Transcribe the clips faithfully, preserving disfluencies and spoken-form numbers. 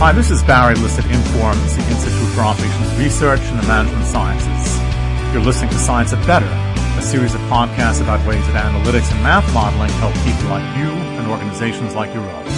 Hi, this is Barry List at Informs, the Institute for Operations Research and the Management Sciences. You're listening to Science at Better, a series of podcasts about ways that analytics and math modeling help people like you and organizations like your own.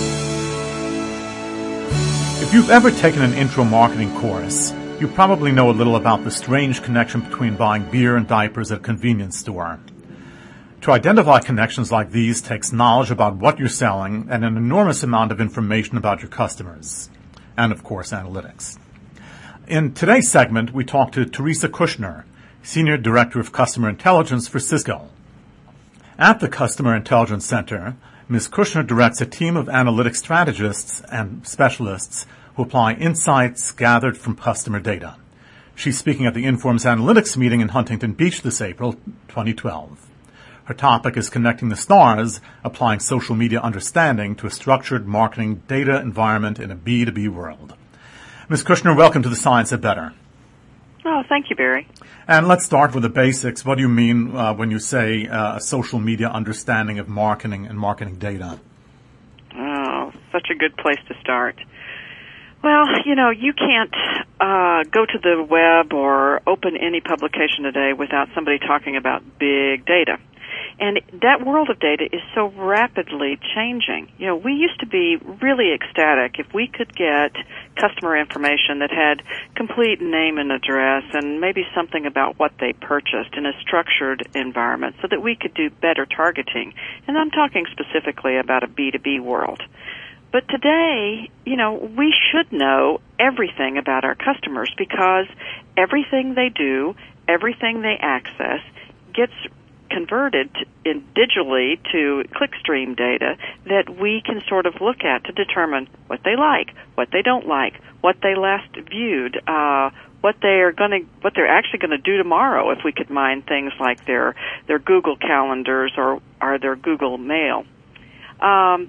If you've ever taken an intro marketing course, you probably know a little about the strange connection between buying beer and diapers at a convenience store. To identify connections like these takes knowledge about what you're selling and an enormous amount of information about your customers. And, of course, analytics. In today's segment, we talk to Teresa Kushner, Senior Director of Customer Intelligence for Cisco. At the Customer Intelligence Center, Miz Kushner directs a team of analytics strategists and specialists who apply insights gathered from customer data. She's speaking at the Informs Analytics meeting in Huntington Beach this April, twenty twelve. Her topic is connecting the stars, applying social media understanding to a structured marketing data environment in a B two B world. Miz Kushner, welcome to the Science at Better. Oh, thank you, Barry. And let's start with the basics. What do you mean uh, when you say uh, a social media understanding of marketing and marketing data? Oh, such a good place to start. Well, you know, you can't uh, go to the web or open any publication today without somebody talking about big data. And that world of data is so rapidly changing. You know, we used to be really ecstatic if we could get customer information that had complete name and address and maybe something about what they purchased in a structured environment so that we could do better targeting. And I'm talking specifically about a B two B world. But today, you know, we should know everything about our customers because everything they do, everything they access gets converted in digitally to clickstream data that we can sort of look at to determine what they like, what they don't like, what they last viewed, uh, what they are going to, what they're actually going to do tomorrow. If we could mine things like their their Google calendars or or their Google Mail. Um,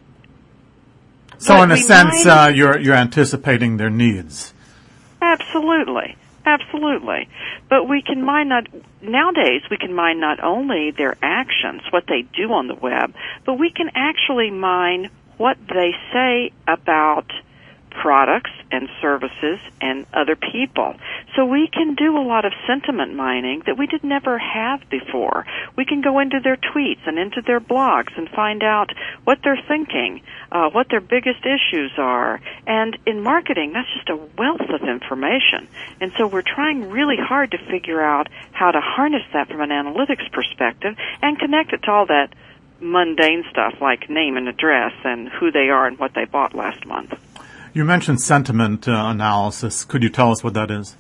so, in a sense, uh, you're you're anticipating their needs. Absolutely. Absolutely. But we can mine not, nowadays we can mine not only their actions, what they do on the web, but we can actually mine what they say about products and services and other people. So we can do a lot of sentiment mining that we did never have before. We can go into their tweets and into their blogs and find out what they're thinking, uh, what their biggest issues are. And in marketing, that's just a wealth of information. And so we're trying really hard to figure out how to harness that from an analytics perspective and connect it to all that mundane stuff like name and address and who they are and what they bought last month. You mentioned sentiment uh, analysis. Could you tell us what that is?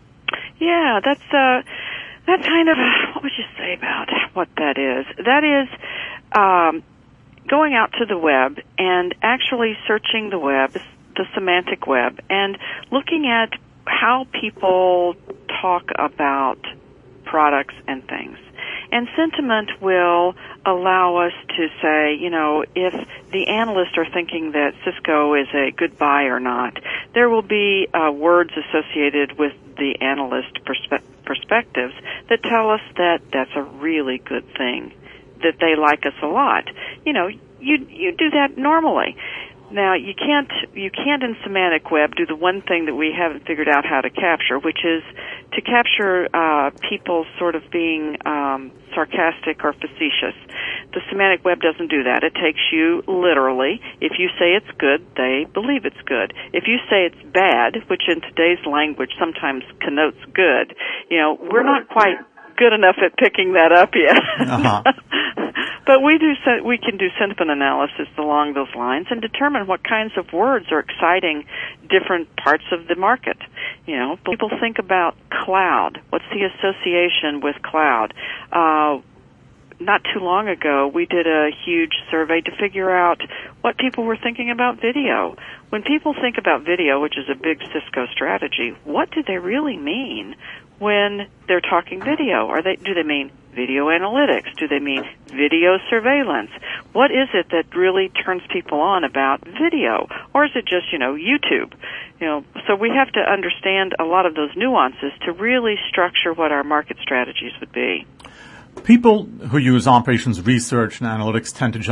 Yeah, that's uh, that kind of, uh, what would you say about what that is? That is um, going out to the web and actually searching the web, the semantic web, and looking at how people talk about products and things. And sentiment will allow us to say, you know, if the analysts are thinking that Cisco is a good buy or not, there will be uh, words associated with the analyst perspe- perspectives that tell us that that's a really good thing, that they like us a lot. You know, you you do that normally. Now, you can't you can't in semantic web do the one thing that we haven't figured out how to capture, which is to capture uh, people sort of being um, sarcastic or facetious. The semantic web doesn't do that. It takes you literally. If you say it's good, they believe it's good. If you say it's bad, which in today's language sometimes connotes good, you know, we're not quite good enough at picking that up yet. Uh-huh. But we do we can do sentiment analysis along those lines and determine what kinds of words are exciting different parts of the market. You know, people think about cloud. What's the association with cloud? Uh, not too long ago, we did a huge survey to figure out what people were thinking about video. When people think about video, which is a big Cisco strategy, what do they really mean when they're talking video? Are they, do they mean video analytics? Do they mean video surveillance? What is it that really turns people on about video? Or is it just, you know, YouTube? You know, so we have to understand a lot of those nuances to really structure what our market strategies would be. People who use operations research and analytics tend to jump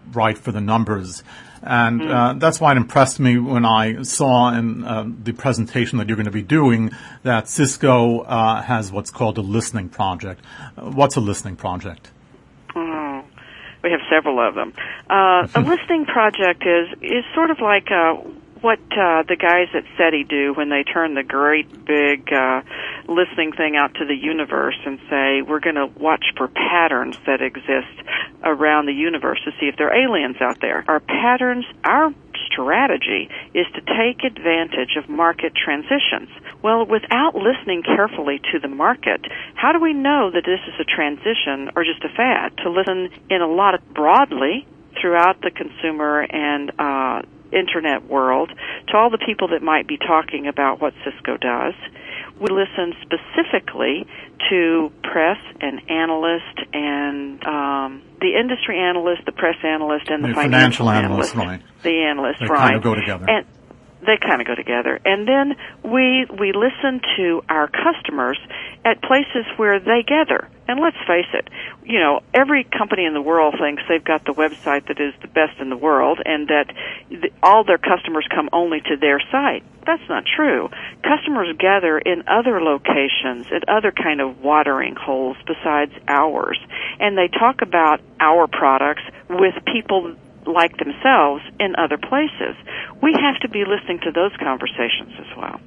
right for the numbers. And Mm. uh, that's why it impressed me when I saw in uh, the presentation that you're going to be doing that Cisco uh, has what's called a listening project. Uh, what's a listening project? Oh, we have several of them. Uh, a listening project is is sort of like uh, what uh, the guys at SETI do when they turn the great big uh, listening thing out to the universe and say, we're going to watch for patterns that exist around the universe to see if there are aliens out there. Our patterns, our strategy is to take advantage of market transitions. Well, without listening carefully to the market, how do we know that this is a transition or just a fad? To listen in a lot of broadly throughout the consumer and uh, internet world to all the people that might be talking about what Cisco does. We listen specifically to press and analyst and um, the industry analyst, the press analyst, and the, the financial, financial analyst. analyst, right? The analyst, they right? They kind of go together. And they kind of go together. And then we we listen to our customers at places where they gather. And let's face it, you know, every company in the world thinks they've got the website that is the best in the world and that the, all their customers come only to their site. That's not true. Customers gather in other locations, at other kind of watering holes besides ours. And they talk about our products with people like themselves in other places. We have to be listening to those conversations as well.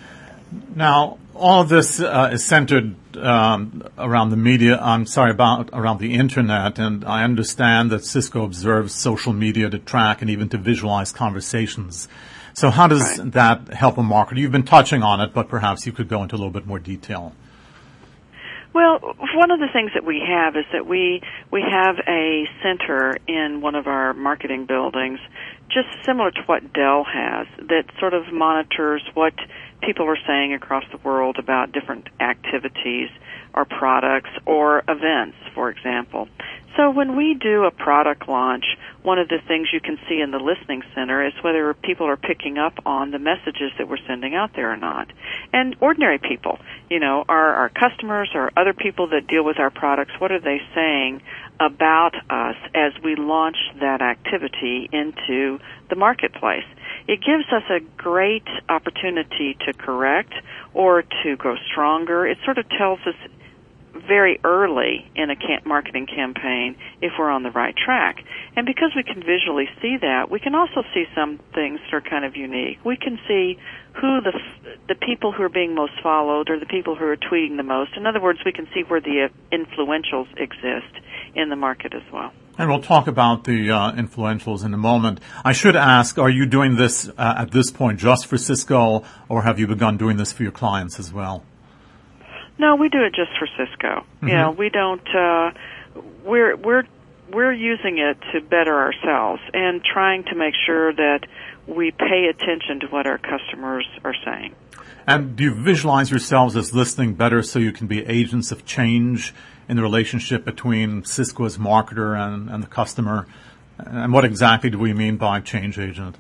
Now, all of this uh, is centered um, around the media, I'm sorry, about around the Internet, and I understand that Cisco observes social media to track and even to visualize conversations. So how does Right. that help a marketer? You've been touching on it, but perhaps you could go into a little bit more detail. Well, one of the things that we have is that we we have a center in one of our marketing buildings, just similar to what Dell has, that sort of monitors what people are saying across the world about different activities or products or events, for example. So when we do a product launch, one of the things you can see in the listening center is whether people are picking up on the messages that we're sending out there or not. And ordinary people, you know, our, our customers or other people that deal with our products, what are they saying about us as we launch that activity into the marketplace? It gives us a great opportunity to correct or to grow stronger. It sort of tells us very early in a camp marketing campaign if we're on the right track. And because we can visually see that, we can also see some things that are kind of unique. We can see who the the people who are being most followed or the people who are tweeting the most. In other words, we can see where the influentials exist in the market as well. And we'll talk about the uh, influentials in a moment. I should ask, are you doing this uh, at this point just for Cisco, or have you begun doing this for your clients as well? No, we do it just for Cisco. Mm-hmm. You know, we don't. Uh, we're we're we're using it to better ourselves and trying to make sure that we pay attention to what our customers are saying. And do you visualize yourselves as listening better so you can be agents of change in the relationship between Cisco as marketer and, and the customer? And what exactly do we mean by change agent?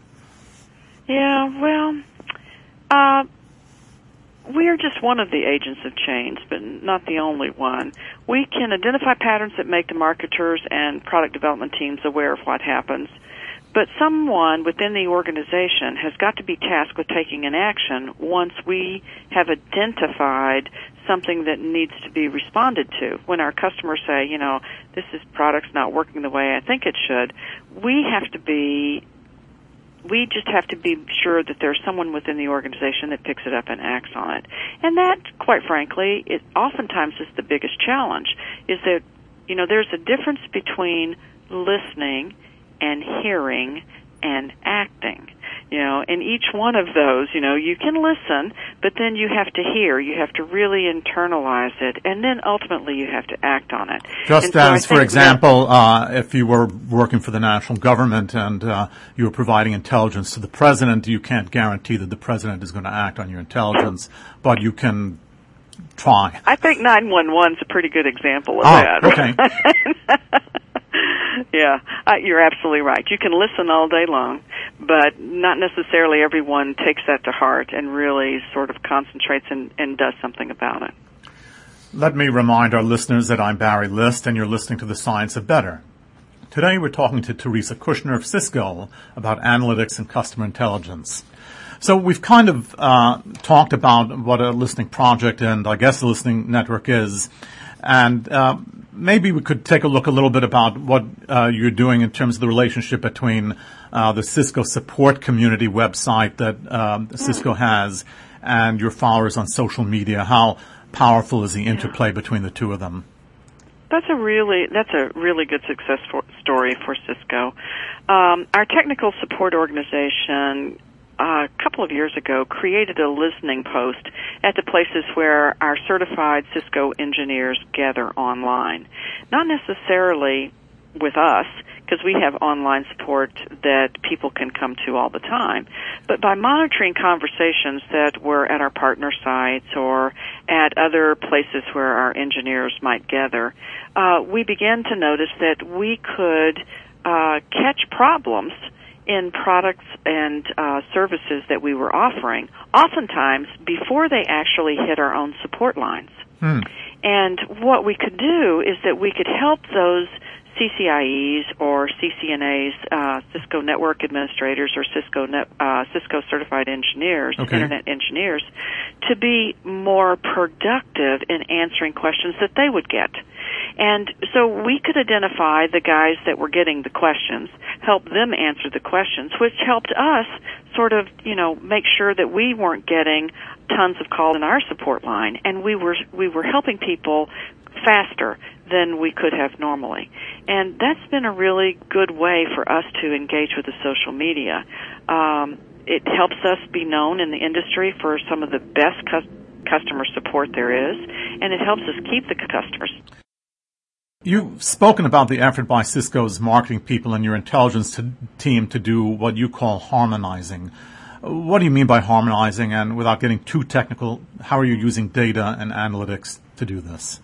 Yeah, well, uh, we're just one of the agents of change, but not the only one. We can identify patterns that make the marketers and product development teams aware of what happens. But someone within the organization has got to be tasked with taking an action once we have identified something that needs to be responded to. When our customers say, you know, this is product's not working the way I think it should, we have to be, we just have to be sure that there's someone within the organization that picks it up and acts on it. And that, quite frankly, it oftentimes is the biggest challenge, is that, you know, there's a difference between listening and hearing and acting. You know, in each one of those, you know, you can listen, but then you have to hear. You have to really internalize it, and then ultimately you have to act on it. Just so as, for example, uh, if you were working for the national government and uh, you were providing intelligence to the president, you can't guarantee that the president is going to act on your intelligence, but you can try. I think nine one one's a pretty good example of oh, that. Okay. Yeah, uh, you're absolutely right. You can listen all day long, but not necessarily everyone takes that to heart and really sort of concentrates and, and does something about it. Let me remind our listeners that I'm Barry List, and you're listening to The Science of Better. Today we're talking to Teresa Kushner of Cisco about analytics and customer intelligence. So we've kind of uh, talked about what a listening project and I guess a listening network is, and uh, maybe we could take a look a little bit about what uh, you're doing in terms of the relationship between uh, the Cisco support community website that um, Cisco has and your followers on social media. How powerful is the interplay yeah. between the two of them? That's a really that's a really good success for, story for Cisco. Um, our technical support organization uh, a couple of years ago created a listening post at the places where our certified Cisco engineers gather online. Not necessarily with us, because we have online support that people can come to all the time, but by monitoring conversations that were at our partner sites or at other places where our engineers might gather, uh, we began to notice that we could uh, catch problems in products and uh, services that we were offering, oftentimes before they actually hit our own support lines. Hmm. And what we could do is that we could help those C C I Es or C C N As, uh, Cisco Network Administrators or Cisco net, uh, Cisco Certified Engineers, okay. Internet Engineers, to be more productive in answering questions that they would get. And so we could identify the guys that were getting the questions, help them answer the questions, which helped us sort of, you know, make sure that we weren't getting tons of calls in our support line, and we were we were helping people faster than we could have normally. And that's been a really good way for us to engage with the social media. Um, it helps us be known in the industry for some of the best cu- customer support there is, and it helps us keep the customers. You've spoken about the effort by Cisco's marketing people and your intelligence to, team to do what you call harmonizing. What do you mean by harmonizing, and without getting too technical, how are you using data and analytics to do this?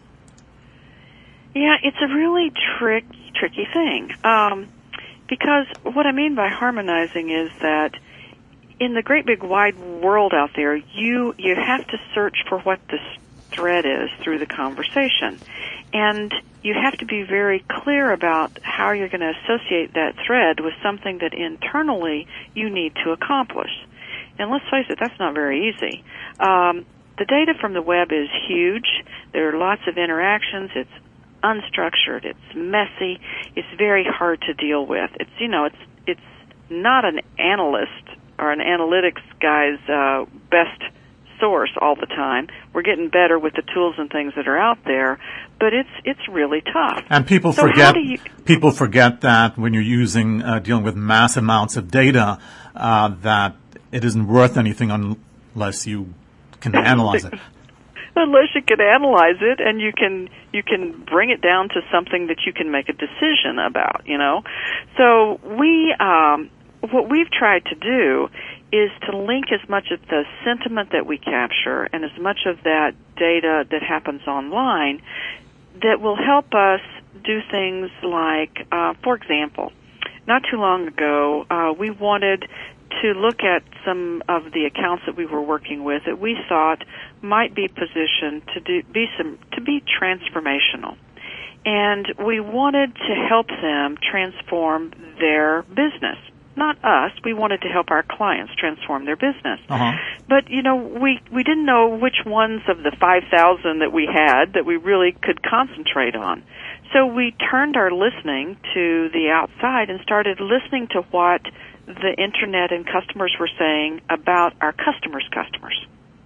Yeah, it's a really trick, tricky thing, um, because what I mean by harmonizing is that in the great big wide world out there, you you have to search for what the thread is through the conversation, and you have to be very clear about how you're going to associate that thread with something that internally you need to accomplish. And let's face it, that's not very easy. Um, the data from the web is huge. There are lots of interactions. It's unstructured, it's messy, it's very hard to deal with. It's, you know, it's it's not an analyst or an analytics guy's uh, best source all the time. We're getting better with the tools and things that are out there, but it's it's really tough. And people so forget you, people forget that when you're using uh, dealing with mass amounts of data, uh, that it isn't worth anything unless you can analyze it. Unless you can analyze it and you can you can bring it down to something that you can make a decision about, you know. So we um, what we've tried to do is to link as much of the sentiment that we capture and as much of that data that happens online that will help us do things like, uh, for example, not too long ago, uh, we wanted to look at some of the accounts that we were working with that we thought might be positioned to do, be some to be transformational, and we wanted to help them transform their business. Not us. We wanted to help our clients transform their business. Uh-huh. But you know, we we didn't know which ones of the five thousand that we had that we really could concentrate on. So we turned our listening to the outside and started listening to what the internet and customers were saying about our customers' customers.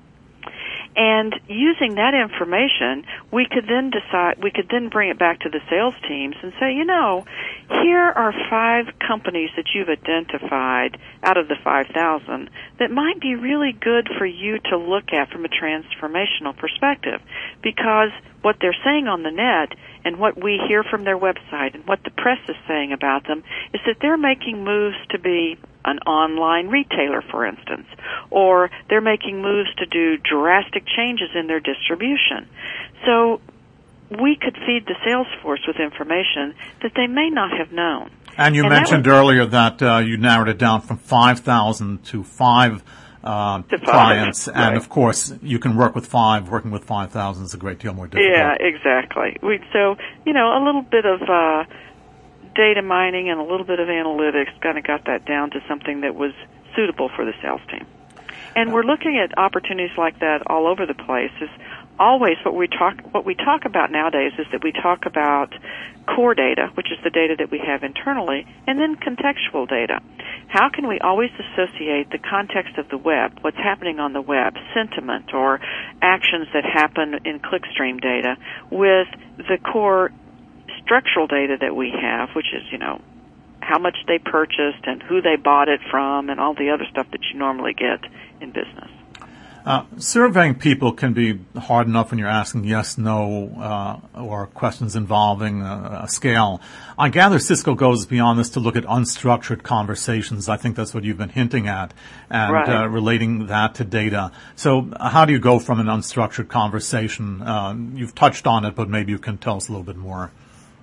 And using that information, we could then decide, we could then bring it back to the sales teams and say, you know, here are five companies that you've identified out of the five thousand that might be really good for you to look at from a transformational perspective, because what they're saying on the net and what we hear from their website and what the press is saying about them is that they're making moves to be an online retailer, for instance, or they're making moves to do drastic changes in their distribution. So we could feed the sales force with information that they may not have known. And you and mentioned was, earlier that uh, you narrowed it down from five thousand to five uh, to five, clients, right. and of course you can work with five. Working with five thousand is a great deal more difficult. Yeah, exactly. We so you know a little bit of uh, data mining and a little bit of analytics, kind of got that down to something that was suitable for the sales team. And we're looking at opportunities like that all over the place. Is always what we talk what we talk about nowadays is that we talk about core data, which is the data that we have internally, and then contextual data. How can we always associate the context of the web, what's happening on the web, sentiment or actions that happen in clickstream data, with the core structural data that we have, which is, you know, how much they purchased and who they bought it from and all the other stuff that you normally get in business. Uh, surveying people can be hard enough when you're asking yes, no, uh, or questions involving a, a scale. I gather Cisco goes beyond this to look at unstructured conversations. I think that's what you've been hinting at, and right. uh, relating that to data. So how do you go from an unstructured conversation? Uh, you've touched on it, but maybe you can tell us a little bit more.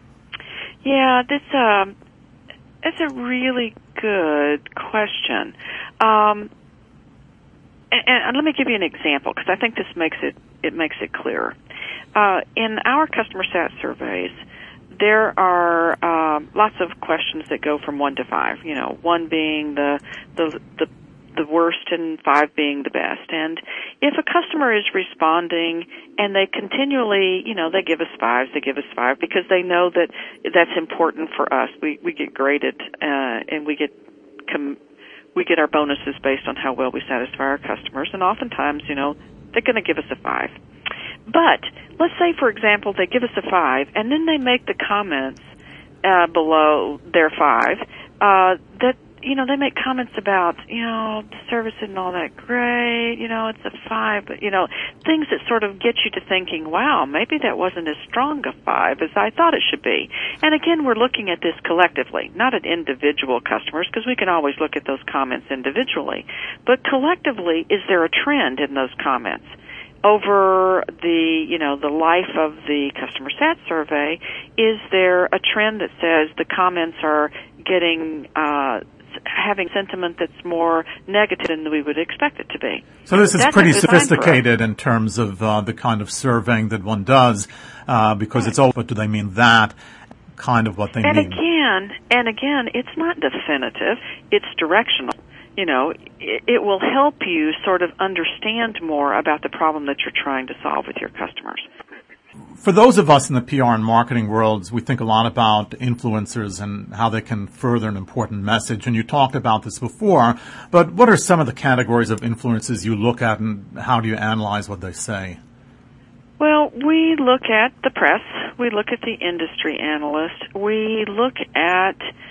Yeah, that's a, that's a really good question. Um, And, and let me give you an example, because I think this makes it it makes it clearer. Uh, in our customer sat surveys, there are um, lots of questions that go from one to five. You know, one being the the the, the worst, and five being the best. And if a customer is responding and they continually, you know, they give us fives, they give us five because they know that that's important for us. We we get graded uh, and we get. Com- We get our bonuses based on how well we satisfy our customers, and oftentimes, you know, they're going to give us a five. But let's say, for example, they give us a five, and then they make the comments uh, below their five uh, that, you know, they make comments about, you know, the service isn't all that great, you know, it's a five, but, you know, things that sort of get you to thinking, wow, maybe that wasn't as strong a five as I thought it should be. And again, we're looking at this collectively, not at individual customers, because we can always look at those comments individually. But collectively, is there a trend in those comments? Over the, you know, the life of the customer sat survey, is there a trend that says the comments are getting, uh, having sentiment that's more negative than we would expect it to be? So this is That's pretty sophisticated in terms of uh, the kind of surveying that one does, uh, because right. It's all, but do they mean that? Kind of what they and mean. And again, and again, it's not definitive, it's directional. You know, it, it will help you sort of understand more about the problem that you're trying to solve with your customers. For those of us in the P R and marketing worlds, we think a lot about influencers and how they can further an important message. And you talked about this before, but what are some of the categories of influences you look at, and how do you analyze what they say? Well, we look at the press. We look at the industry analyst. We look at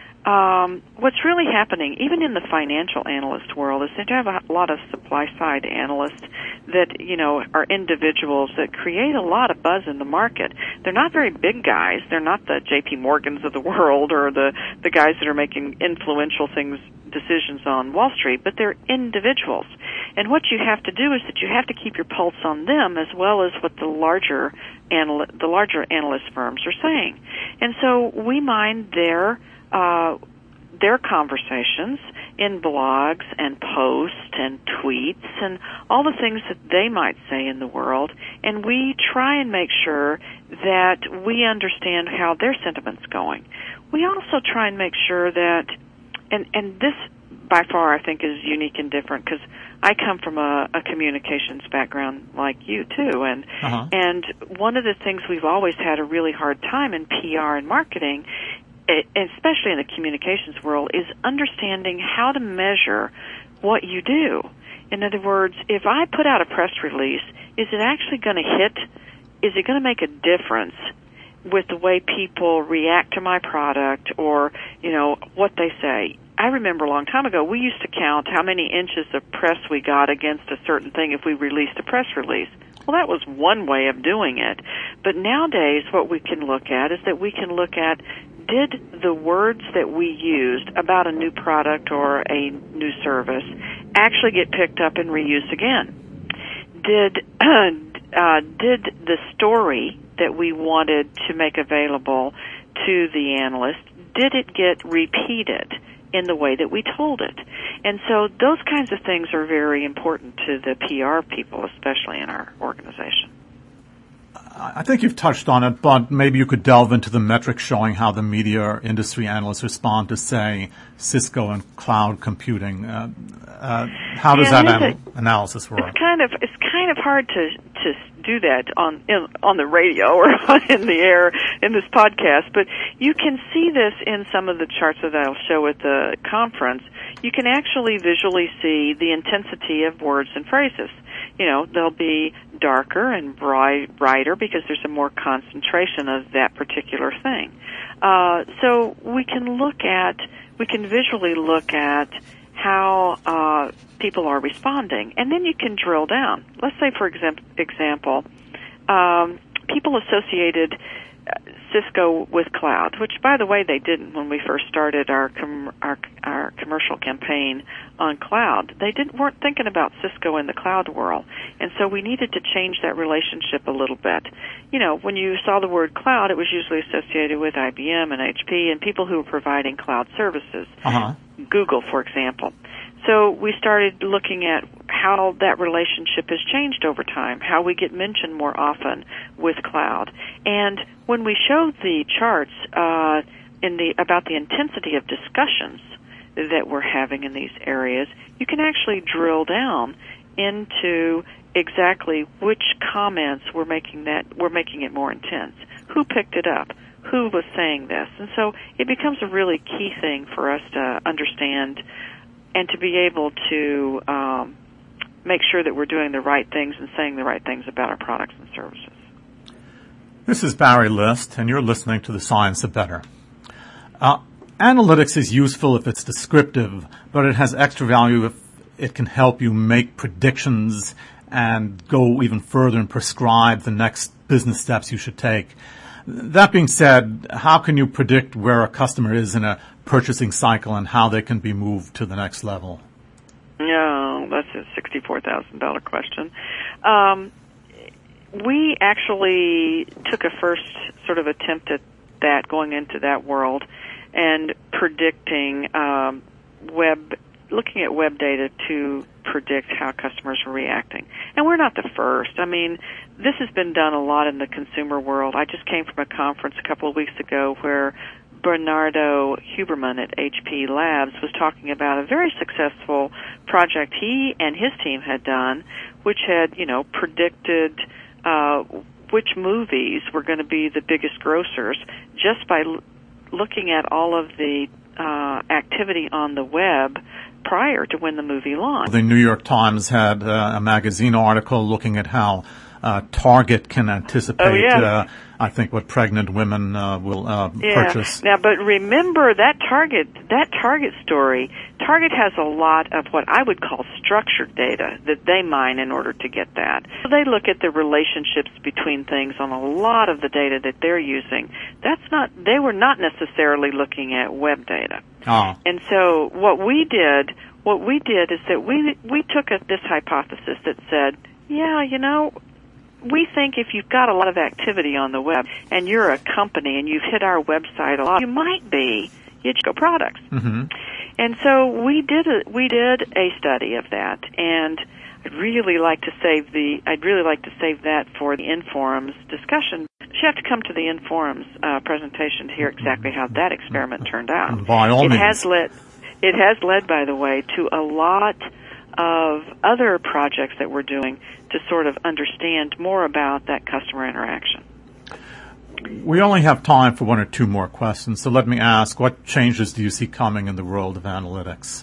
Um, what's really happening, even in the financial analyst world, is that you have a lot of supply-side analysts that, you know, are individuals that create a lot of buzz in the market. They're not very big guys. They're not the J P Morgans of the world or the, the guys that are making influential things, decisions on Wall Street, but they're individuals. And what you have to do is that you have to keep your pulse on them as well as what the larger anal- the larger analyst firms are saying. And so we mine their Uh, their conversations in blogs and posts and tweets and all the things that they might say in the world, and we try and make sure that we understand how their sentiment's going. We also try and make sure that, and, and this by far I think is unique and different, because I come from a, a communications background like you too, and uh-huh. and one of the things we've always had a really hard time in P R and marketing, especially in the communications world, is understanding how to measure what you do. In other words, if I put out a press release, is it actually going to hit, is it going to make a difference with the way people react to my product or, you know, what they say? I remember a long time ago, we used to count how many inches of press we got against a certain thing if we released a press release. Well, that was one way of doing it. But nowadays, what we can look at is that we can look at, did the words that we used about a new product or a new service actually get picked up and reused again? Did uh, did the story that we wanted to make available to the analyst, did it get repeated in the way that we told it? And so those kinds of things are very important to the P R people, especially in our organization. I think you've touched on it, but maybe you could delve into the metrics showing how the media industry analysts respond to, say, Cisco and cloud computing. Uh, uh, how does yeah, that an- analysis work? It's kind of it's kind of hard to to do that on in, on the radio or in the air in this podcast, but you can see this in some of the charts that I'll show at the conference. You can actually visually see the intensity of words and phrases. You know, they'll be darker and bright, brighter because there's a more concentration of that particular thing. Uh, so we can look at, we can visually look at how uh, people are responding, and then you can drill down. Let's say, for example, example, um, people associated Cisco with cloud, which, by the way, they didn't when we first started our com- our, our commercial campaign on cloud. They didn't weren't thinking about Cisco in the cloud world, and so we needed to change that relationship a little bit. You know, when you saw the word cloud, it was usually associated with I B M and H P and people who were providing cloud services. Uh-huh. Google, for example. So we started looking at how that relationship has changed over time, how we get mentioned more often with cloud. And when we showed the charts uh, in the about the intensity of discussions that we're having in these areas, you can actually drill down into exactly which comments were making that were making it more intense. Who picked it up? Who was saying this? And so it becomes a really key thing for us to understand and to be able to um, make sure that we're doing the right things and saying the right things about our products and services. This is Barry List, and you're listening to The Science of Better. Uh, analytics is useful if it's descriptive, but it has extra value if it can help you make predictions and go even further and prescribe the next business steps you should take. That being said, how can you predict where a customer is in a purchasing cycle and how they can be moved to the next level? No, that's a sixty-four thousand dollars question. Um, we actually took a first sort of attempt at that, going into that world and predicting um, web, looking at web data to predict how customers are reacting. And we're not the first. I mean, this has been done a lot in the consumer world. I just came from a conference a couple of weeks ago where Bernardo Huberman at H P Labs was talking about a very successful project he and his team had done, which had, you know, predicted uh, which movies were going to be the biggest grossers just by l- looking at all of the uh, activity on the web prior to when the movie launched. The New York Times had uh, a magazine article looking at how uh, Target can anticipate, oh, yeah. uh, I think, what pregnant women uh, will uh, yeah. purchase. Now, but remember that Target, that Target story, Target has a lot of what I would call structured data that they mine in order to get that. So they look at the relationships between things on a lot of the data that they're using. That's not, they were not necessarily looking at web data. Oh. And so what we did, what we did is that we we took a, this hypothesis that said, yeah, you know, we think if you've got a lot of activity on the web and you're a company and you've hit our website a lot, you might be Yitchco Products. Mm-hmm. And so we did a, we did a study of that, and I'd really like to save the I'd really like to save that for the Inforums discussion. You have to come to the Inforums uh, presentation to hear exactly how that experiment turned out. By all it means. has led it has led, by the way, to a lot of other projects that we're doing to sort of understand more about that customer interaction. We only have time for one or two more questions, so let me ask, what changes do you see coming in the world of analytics?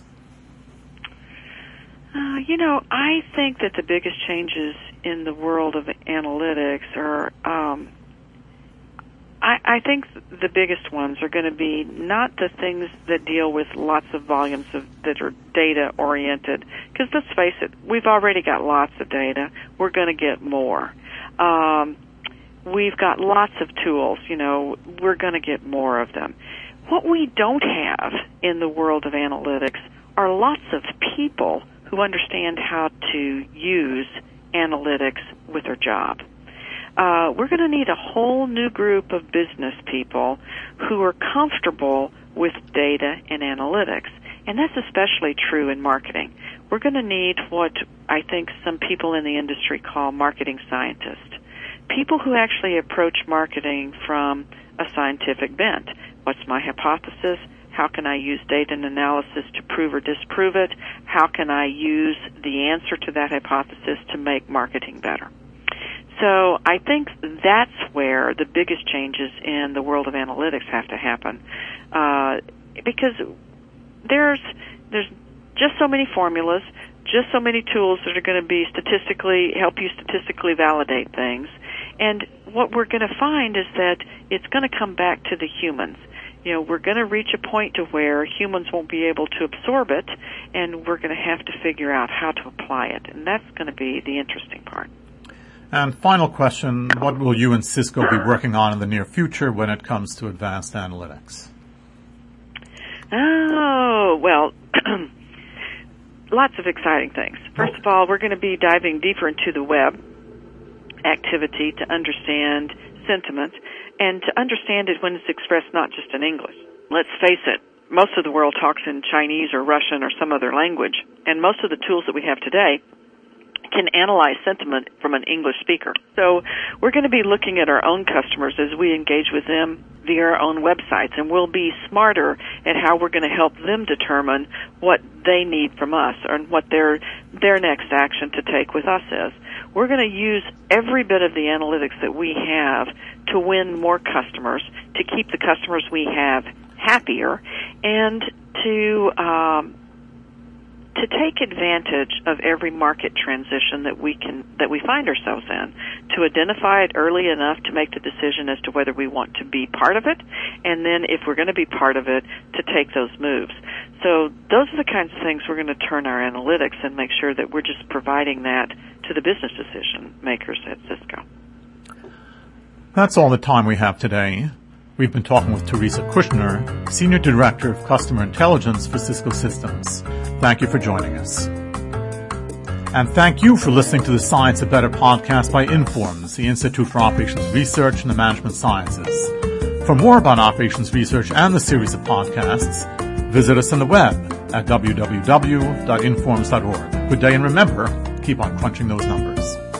Uh, you know, I think that the biggest changes in the world of analytics are, um, I, I think the biggest ones are going to be not the things that deal with lots of volumes of that are data oriented, because let's face it, we've already got lots of data. We're going to get more. Um, we've got lots of tools. You know, we're going to get more of them. What we don't have in the world of analytics are lots of people who understand how to use analytics with their job. Uh, we're going to need a whole new group of business people who are comfortable with data and analytics, and that's especially true in marketing. We're going to need what I think some people in the industry call marketing scientists, people who actually approach marketing from a scientific bent. What's my hypothesis? How can I use data and analysis to prove or disprove it? How can I use the answer to that hypothesis to make marketing better? So I think that's where the biggest changes in the world of analytics have to happen, uh, because there's there's just so many formulas, just so many tools that are going to be statistically help you statistically validate things, and what we're going to find is that it's going to come back to the humans. You know, we're going to reach a point to where humans won't be able to absorb it, and we're going to have to figure out how to apply it, and that's going to be the interesting part. And final question, what will you and Cisco be working on in the near future when it comes to advanced analytics? Oh, well, lots of exciting things. First of all, we're going to be diving deeper into the web activity to understand sentiment and to understand it when it's expressed not just in English. Let's face it, most of the world talks in Chinese or Russian or some other language, and most of the tools that we have today can analyze sentiment from an English speaker. So we're going to be looking at our own customers as we engage with them via our own websites, and we'll be smarter at how we're going to help them determine what they need from us and what their their next action to take with us is. We're going to use every bit of the analytics that we have to win more customers, to keep the customers we have happier, and to um, to take advantage of every market transition that we can that we find ourselves in, to identify it early enough to make the decision as to whether we want to be part of it, and then if we're going to be part of it, to take those moves. So those are the kinds of things we're going to turn our analytics and make sure that we're just providing that to the business decision makers at Cisco. That's all the time we have today. We've been talking with Teresa Kushner, Senior Director of Customer Intelligence for Cisco Systems. Thank you for joining us. And thank you for listening to the Science of Better podcast by Informs, the Institute for Operations Research and the Management Sciences. For more about operations research and the series of podcasts, visit us on the web at w w w dot informs dot org. Good day, and remember, keep on crunching those numbers.